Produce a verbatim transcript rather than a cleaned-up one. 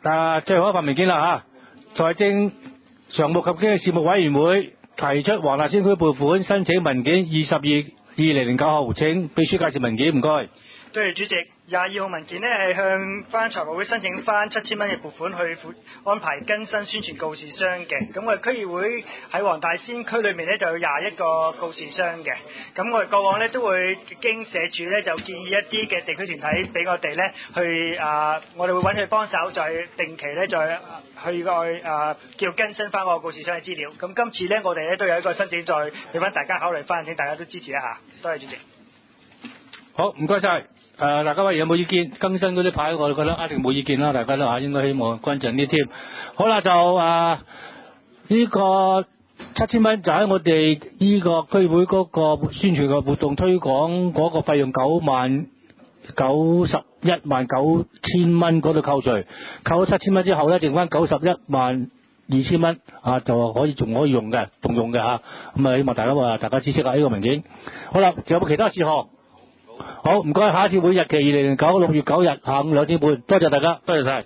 啊，最後一份文件啦嚇，財政常務及經濟事務委員會提出黃大仙區撥款申請文件二十二二零零九號，請秘書介紹文件，唔該。 對，主席，廿二號文件呢係向翻財務會申請翻七千蚊嘅撥款去安排更新宣傳告示箱嘅。咁我哋區議會喺黃大仙區裏面呢就有廿一個告示箱嘅。咁我哋過往呢都會經社署呢就建議一啲嘅地區團體俾我哋呢去啊、呃，我哋會揾佢幫手，再定期呢再去個啊叫更新翻個告示箱嘅資料。咁今次呢我哋呢都有一個申請，再俾翻大家考慮翻，請大家都支持一下。多謝主席。 好，唔該晒。誒、呃，大家話有冇意見？更新嗰啲牌，我哋覺得一定冇意見啦，大家都嚇應該希望均陣啲添。好啦，就誒呢、呃這個七千蚊就喺我哋呢個區會嗰個宣傳嘅活動推廣嗰個費用九萬九十一萬九千蚊嗰度扣除，扣咗七千蚊之後咧，剩翻九十一萬二千蚊啊，就可以仲可以用嘅，動用嘅嚇。咁啊，希望大家話大家知悉啊呢個文件。好啦，仲有冇其他事項？好，唔該，下一次會日期二零零九六月九日下午兩點半，多謝大家，多謝晒。